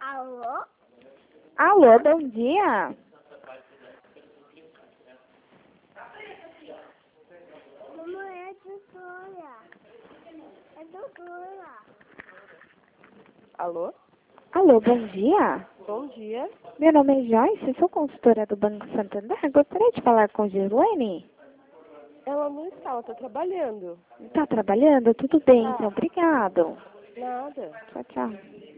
Alô? Alô, bom dia. Mamãe, é doutora. É doutora. Alô? Alô, bom dia. Bom dia. Meu nome é Joyce, sou consultora do Banco Santander. Gostaria de falar com Gislene. Ela não está, ela está trabalhando. Está trabalhando? Tudo bem, Tá. então. Obrigado. Nada. Tchau, tchau.